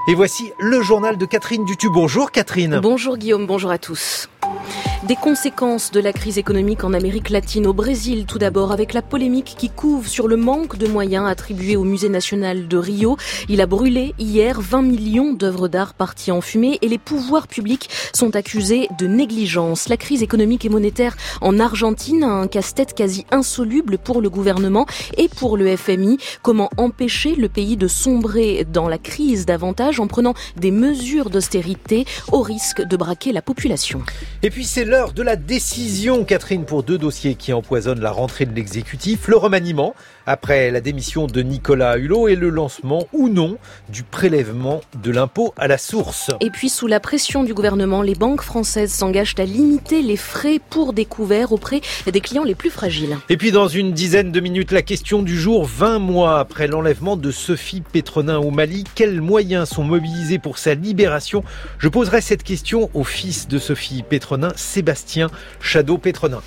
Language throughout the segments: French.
Et voici le journal de Catherine Dutu. Bonjour Catherine. Bonjour Guillaume, bonjour à tous. Des conséquences de la crise économique en Amérique latine, au Brésil tout d'abord, avec la polémique qui couve sur le manque de moyens attribués au Musée national de Rio. Il a brûlé hier 20 millions d'œuvres d'art parties en fumée et les pouvoirs publics sont accusés de négligence. La crise économique et monétaire en Argentine a un casse-tête quasi insoluble pour le gouvernement et pour le FMI. Comment empêcher le pays de sombrer dans la crise davantage en prenant des mesures d'austérité au risque de braquer la population? Et puis c'est l'heure de la décision, Catherine, pour deux dossiers qui empoisonnent la rentrée de l'exécutif. Le remaniement, après la démission de Nicolas Hulot, et le lancement ou non du prélèvement de l'impôt à la source. Et puis sous la pression du gouvernement, les banques françaises s'engagent à limiter les frais pour découvert auprès des clients les plus fragiles. Et puis dans une dizaine de minutes, la question du jour, 20 mois après l'enlèvement de Sophie Pétronin au Mali, quels moyens sont mobilisés pour sa libération? Je poserai cette question au fils de Sophie Pétronin, Sébastien Chado-Pétronin.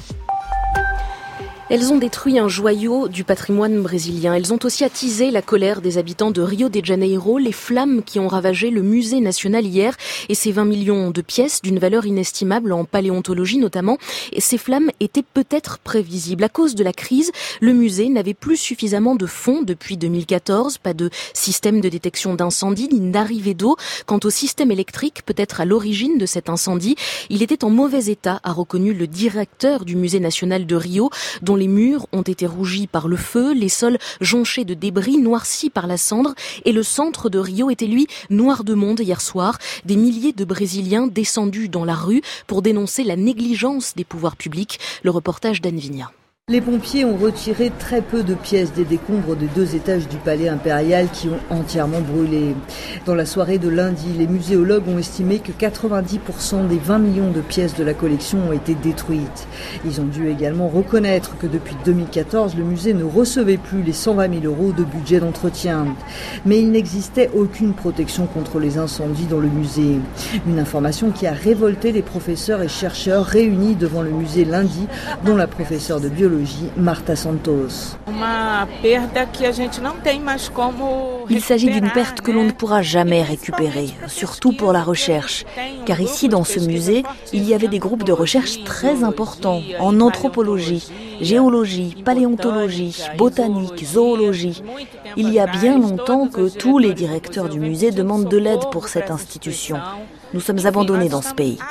Elles ont détruit un joyau du patrimoine brésilien. Elles ont aussi attisé la colère des habitants de Rio de Janeiro, les flammes qui ont ravagé le musée national hier et ces 20 millions de pièces d'une valeur inestimable en paléontologie notamment. Et ces flammes étaient peut-être prévisibles. À cause de la crise, le musée n'avait plus suffisamment de fonds depuis 2014. Pas de système de détection d'incendie ni d'arrivée d'eau. Quant au système électrique, peut-être à l'origine de cet incendie, il était en mauvais état, a reconnu le directeur du musée national de Rio, dont les murs ont été rougis par le feu, les sols jonchés de débris, noircis par la cendre, et le centre de Rio était lui noir de monde hier soir. Des milliers de Brésiliens descendus dans la rue pour dénoncer la négligence des pouvoirs publics. Le reportage d'Anne Vigna. Les pompiers ont retiré très peu de pièces des décombres de 2 étages du palais impérial qui ont entièrement brûlé. Dans la soirée de lundi, les muséologues ont estimé que 90% des 20 millions de pièces de la collection ont été détruites. Ils ont dû également reconnaître que depuis 2014, le musée ne recevait plus les 120 000 € de budget d'entretien. Mais il n'existait aucune protection contre les incendies dans le musée. Une information qui a révolté les professeurs et chercheurs réunis devant le musée lundi, dont la professeure de biologie Marta Santos. Il s'agit d'une perte que l'on ne pourra jamais récupérer, surtout pour la recherche. Car ici, dans ce musée, il y avait des groupes de recherche très importants en anthropologie, géologie, paléontologie, botanique, zoologie. Il y a bien longtemps que tous les directeurs du musée demandent de l'aide pour cette institution. Nous sommes abandonnés dans ce pays.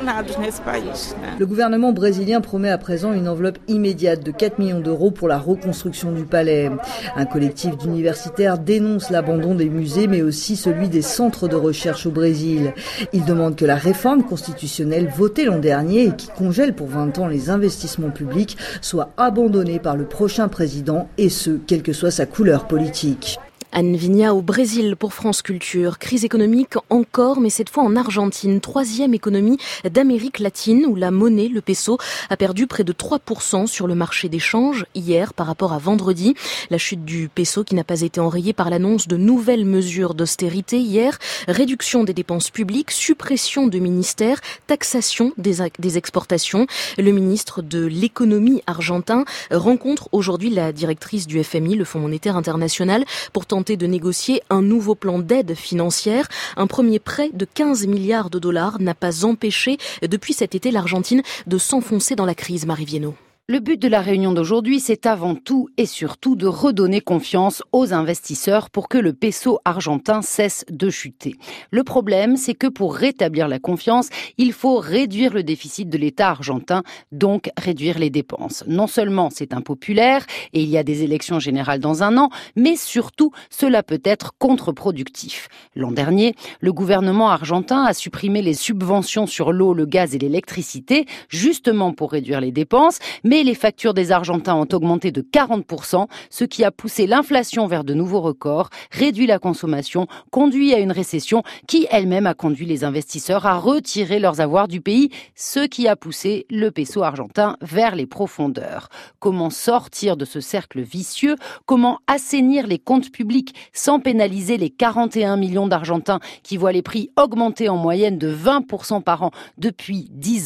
Le gouvernement brésilien promet à présent une enveloppe immédiate de 4 millions d'euros pour la reconstruction du palais. Un collectif d'universitaires dénonce l'abandon des musées, mais aussi celui des centres de recherche au Brésil. Ils demandent que la réforme constitutionnelle votée l'an dernier et qui congèle pour 20 ans les investissements publics soit abandonnée par le prochain président, et ce, quelle que soit sa couleur politique. Anne Vigna au Brésil pour France Culture. Crise économique encore, mais cette fois en Argentine. 3e économie d'Amérique latine où la monnaie, le peso, a perdu près de 3% sur le marché des changes hier par rapport à vendredi. La chute du peso qui n'a pas été enrayée par l'annonce de nouvelles mesures d'austérité hier. Réduction des dépenses publiques, suppression de ministères, taxation des exportations. Le ministre de l'économie argentin rencontre aujourd'hui la directrice du FMI, le Fonds monétaire international, pour tenter de négocier un nouveau plan d'aide financière. Un premier prêt de 15 milliards de dollars n'a pas empêché depuis cet été l'Argentine de s'enfoncer dans la crise. Marie Viennot. Le but de la réunion d'aujourd'hui, c'est avant tout et surtout de redonner confiance aux investisseurs pour que le peso argentin cesse de chuter. Le problème, c'est que pour rétablir la confiance, il faut réduire le déficit de l'État argentin, donc réduire les dépenses. Non seulement c'est impopulaire et il y a des élections générales dans un an, mais surtout cela peut être contre-productif. L'an dernier, le gouvernement argentin a supprimé les subventions sur l'eau, le gaz et l'électricité, justement pour réduire les dépenses, mais les factures des Argentins ont augmenté de 40%, ce qui a poussé l'inflation vers de nouveaux records, réduit la consommation, conduit à une récession qui elle-même a conduit les investisseurs à retirer leurs avoirs du pays, ce qui a poussé le peso argentin vers les profondeurs. Comment sortir de ce cercle vicieux? Comment assainir les comptes publics sans pénaliser les 41 millions d'Argentins qui voient les prix augmenter en moyenne de 20% par an depuis 10 ans?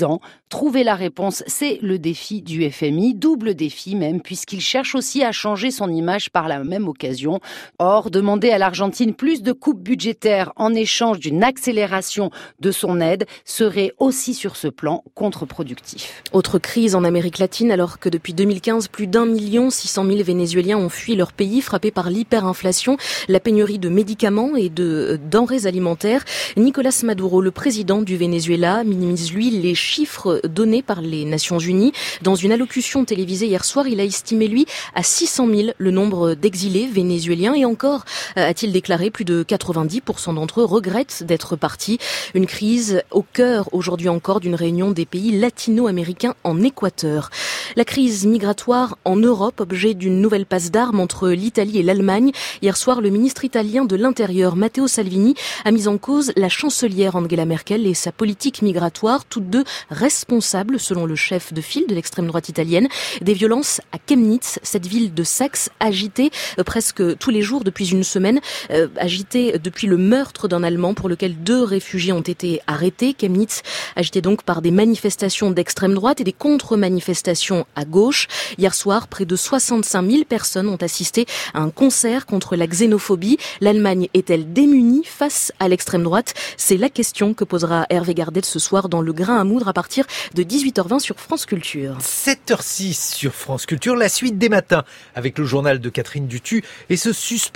Trouver la réponse, c'est le défi du FMI, double défi même, puisqu'il cherche aussi à changer son image par la même occasion. Or, demander à l'Argentine plus de coupes budgétaires en échange d'une accélération de son aide serait aussi sur ce plan contre-productif. Autre crise en Amérique latine, alors que depuis 2015, plus d'1 600 000 Vénézuéliens ont fui leur pays, frappés par l'hyperinflation, la pénurie de médicaments et de denrées alimentaires. Nicolas Maduro, le président du Venezuela, minimise lui les chiffres donnés par les Nations Unies. Dans une allocution télévisée hier soir, il a estimé lui à 600 000 le nombre d'exilés vénézuéliens et encore, a-t-il déclaré, plus de 90% d'entre eux regrettent d'être partis. Une crise au cœur aujourd'hui encore d'une réunion des pays latino-américains en Équateur. La crise migratoire en Europe, objet d'une nouvelle passe d'armes entre l'Italie et l'Allemagne. Hier soir, le ministre italien de l'Intérieur, Matteo Salvini, a mis en cause la chancelière Angela Merkel et sa politique migratoire, toutes deux responsables, selon le chef de file de l'extrême droite italienne, des violences à Chemnitz, cette ville de Saxe agitée presque tous les jours depuis une semaine, agitée depuis le meurtre d'un Allemand pour lequel 2 réfugiés ont été arrêtés. Chemnitz agitée donc par des manifestations d'extrême droite et des contre-manifestations à gauche. Hier soir, près de 65 000 personnes ont assisté à un concert contre la xénophobie. L'Allemagne est-elle démunie face à l'extrême droite? C'est la question que posera Hervé Gardel ce soir dans Le Grain à moudre à partir de 18h20 sur France Culture. 7h06 sur France Culture, la suite des matins avec le journal de Catherine Dutu et ce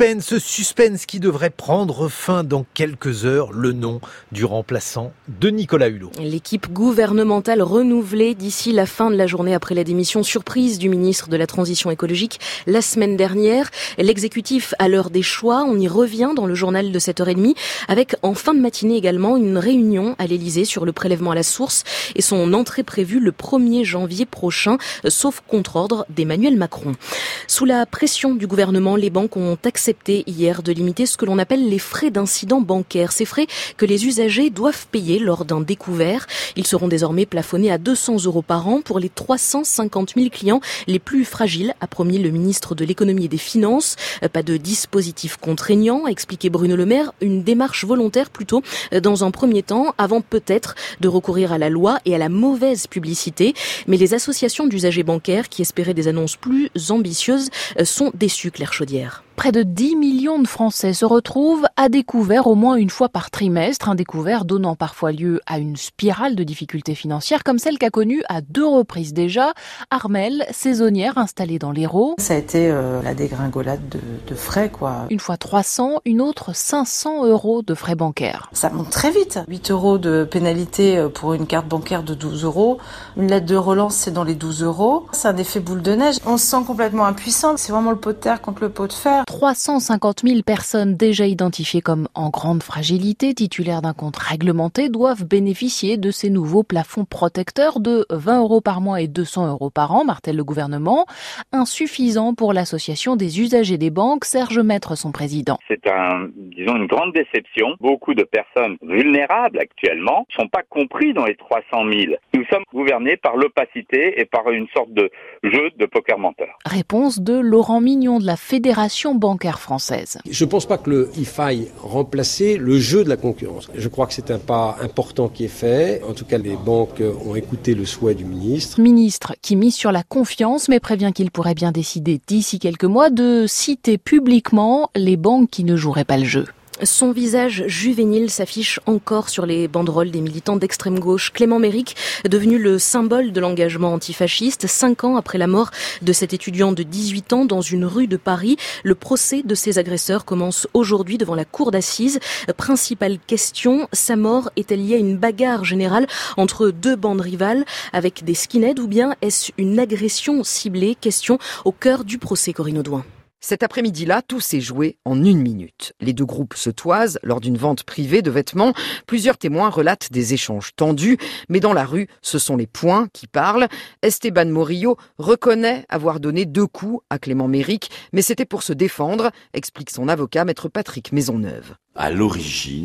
suspense qui devrait prendre fin dans quelques heures, le nom du remplaçant de Nicolas Hulot. L'équipe gouvernementale renouvelée d'ici la fin de la journée après la démission surprise du ministre de la Transition écologique la semaine dernière. L'exécutif à l'heure des choix, on y revient dans le journal de 7h30 avec en fin de matinée également une réunion à l'Élysée sur le prélèvement à la source et son entrée prévue le 1er janvier prochain, sauf contre-ordre d'Emmanuel Macron. Sous la pression du gouvernement, les banques ont accepté hier de limiter ce que l'on appelle les frais d'incident bancaire. Ces frais que les usagers doivent payer lors d'un découvert. Ils seront désormais plafonnés à 200 € par an pour les 350 000 clients les plus fragiles, a promis le ministre de l'économie et des finances. Pas de dispositif contraignant, a expliqué Bruno Le Maire, une démarche volontaire plutôt dans un premier temps, avant peut-être de recourir à la loi et à la mauvaise publicité. Mais les associations d'usagers bancaires qui espéraient des annonces plus ambitieuses sont déçues, Claire Chaudière. Près de 10 millions de Français se retrouvent à découvert au moins une fois par trimestre, un découvert donnant parfois lieu à une spirale de difficultés financières comme celle qu'a connue à 2 reprises déjà Armelle, saisonnière installée dans l'Hérault. Ça a été la dégringolade de frais, quoi. Une fois 300, une autre 500 € de frais bancaires. Ça monte très vite. 8 € de pénalité pour une carte bancaire de 12 €. Une lettre de relance, c'est dans les 12 €. C'est un effet boule de neige. On se sent complètement impuissant. C'est vraiment le pot de terre contre le pot de fer. 350 000 personnes déjà identifiées comme en grande fragilité, titulaires d'un compte réglementé, doivent bénéficier de ces nouveaux plafonds protecteurs de 20 € par mois et 200 € par an, martèle le gouvernement. Insuffisant pour l'association des usagers des banques, Serge Maître, son président. C'est une grande déception. Beaucoup de personnes vulnérables actuellement ne sont pas compris dans les 300 000. Nous sommes gouvernés par l'opacité et par une sorte de jeu de poker menteur. Réponse de Laurent Mignon de la Fédération bancaire française. Je ne pense pas qu'il faille remplacer le jeu de la concurrence. Je crois que c'est un pas important qui est fait. En tout cas, les banques ont écouté le souhait du ministre. Ministre qui mise sur la confiance, mais prévient qu'il pourrait bien décider d'ici quelques mois de citer publiquement les banques qui ne joueraient pas le jeu. Son visage juvénile s'affiche encore sur les banderoles des militants d'extrême gauche. Clément Méric, devenu le symbole de l'engagement antifasciste, 5 ans après la mort de cet étudiant de 18 ans dans une rue de Paris. Le procès de ses agresseurs commence aujourd'hui devant la cour d'assises. Principale question, sa mort est-elle liée à une bagarre générale entre 2 bandes rivales avec des skinheads ou bien est-ce une agression ciblée? Question au cœur du procès, Corinne Audouin. Cet après-midi-là, tout s'est joué en 1 minute. Les 2 groupes se toisent lors d'une vente privée de vêtements. Plusieurs témoins relatent des échanges tendus, mais dans la rue, ce sont les poings qui parlent. Esteban Morillo reconnaît avoir donné 2 coups à Clément Méric, mais c'était pour se défendre, explique son avocat, maître Patrick Maisonneuve. À l'origine,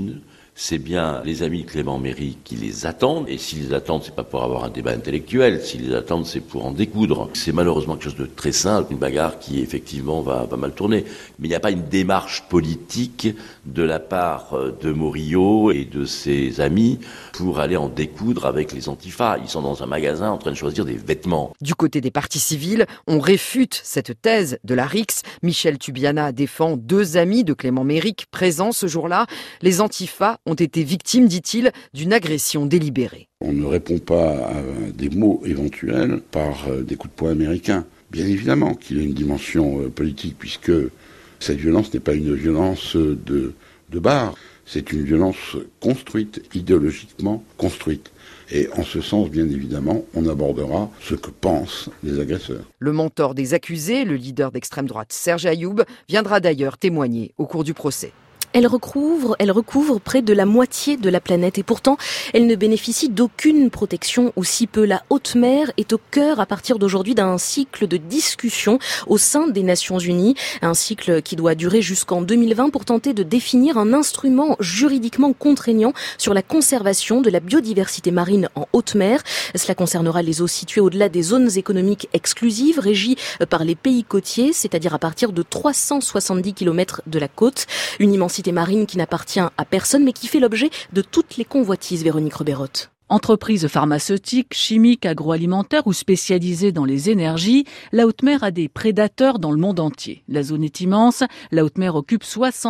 c'est bien les amis de Clément Méry qui les attendent. Et s'ils les attendent, c'est pas pour avoir un débat intellectuel. S'ils les attendent, c'est pour en découdre. C'est malheureusement quelque chose de très simple, une bagarre qui effectivement va mal tourner. Mais il n'y a pas une démarche politique de la part de Morillo et de ses amis pour aller en découdre avec les antifas. Ils sont dans un magasin en train de choisir des vêtements. Du côté des partis civils, on réfute cette thèse de la Rix. Michel Tubiana défend 2 amis de Clément Méry présents ce jour-là. Les antifas ont été victimes, dit-il, d'une agression délibérée. On ne répond pas à des mots éventuels par des coups de poing américains. Bien évidemment qu'il y a une dimension politique, puisque cette violence n'est pas une violence de bar, c'est une violence construite, idéologiquement construite. Et en ce sens, bien évidemment, on abordera ce que pensent les agresseurs. Le mentor des accusés, le leader d'extrême droite Serge Ayoub, viendra d'ailleurs témoigner au cours du procès. Elle recouvre près de la moitié de la planète et pourtant, elle ne bénéficie d'aucune protection ou si peu. La haute mer est au cœur à partir d'aujourd'hui d'un cycle de discussion au sein des Nations Unies. Un cycle qui doit durer jusqu'en 2020 pour tenter de définir un instrument juridiquement contraignant sur la conservation de la biodiversité marine en haute mer. Cela concernera les eaux situées au-delà des zones économiques exclusives régies par les pays côtiers, c'est-à-dire à partir de 370 km de la côte. Une immensité marine qui n'appartient à personne mais qui fait l'objet de toutes les convoitises, Véronique Rebeyrotte. Entreprises pharmaceutiques, chimiques, agroalimentaires ou spécialisées dans les énergies, la haute mer a des prédateurs dans le monde entier. La zone est immense, la haute mer occupe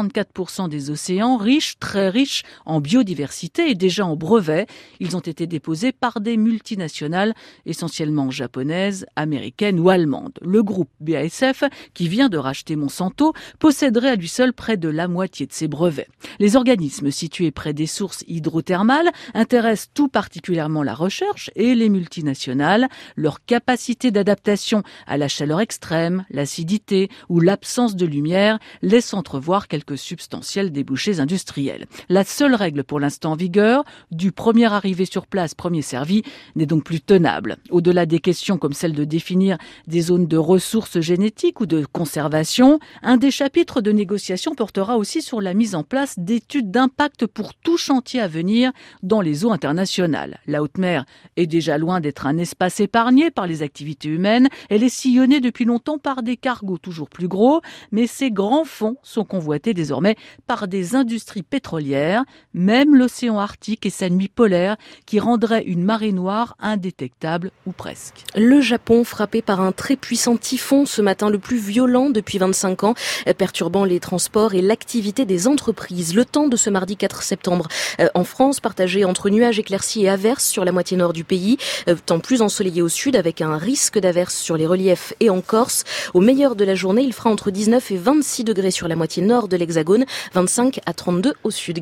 64% des océans, riches, très riches en biodiversité et déjà en brevets. Ils ont été déposés par des multinationales, essentiellement japonaises, américaines ou allemandes. Le groupe BASF, qui vient de racheter Monsanto, posséderait à lui seul près de la moitié de ces brevets. Les organismes situés près des sources hydrothermales intéressent tout particulièrement la recherche et les multinationales. Leur capacité d'adaptation à la chaleur extrême, l'acidité ou l'absence de lumière laisse entrevoir quelques substantiels débouchés industriels. La seule règle pour l'instant en vigueur, du premier arrivé sur place, premier servi, n'est donc plus tenable. Au-delà des questions comme celle de définir des zones de ressources génétiques ou de conservation, un des chapitres de négociation portera aussi sur la mise en place d'études d'impact pour tout chantier à venir dans les eaux internationales. La haute mer est déjà loin d'être un espace épargné par les activités humaines. Elle est sillonnée depuis longtemps par des cargos toujours plus gros, mais ces grands fonds sont convoités désormais par des industries pétrolières, même l'océan Arctique et sa nuit polaire qui rendrait une marée noire indétectable ou presque. Le Japon frappé par un très puissant typhon ce matin, le plus violent depuis 25 ans, perturbant les transports et l'activité des entreprises. Le temps de ce mardi 4 septembre en France, partagé entre nuages éclaircis et averses sur la moitié nord du pays, temps plus ensoleillé au sud avec un risque d'averses sur les reliefs et en Corse. Au meilleur de la journée, il fera entre 19 et 26 degrés sur la moitié nord de l'Hexagone, 25 à 32 au sud.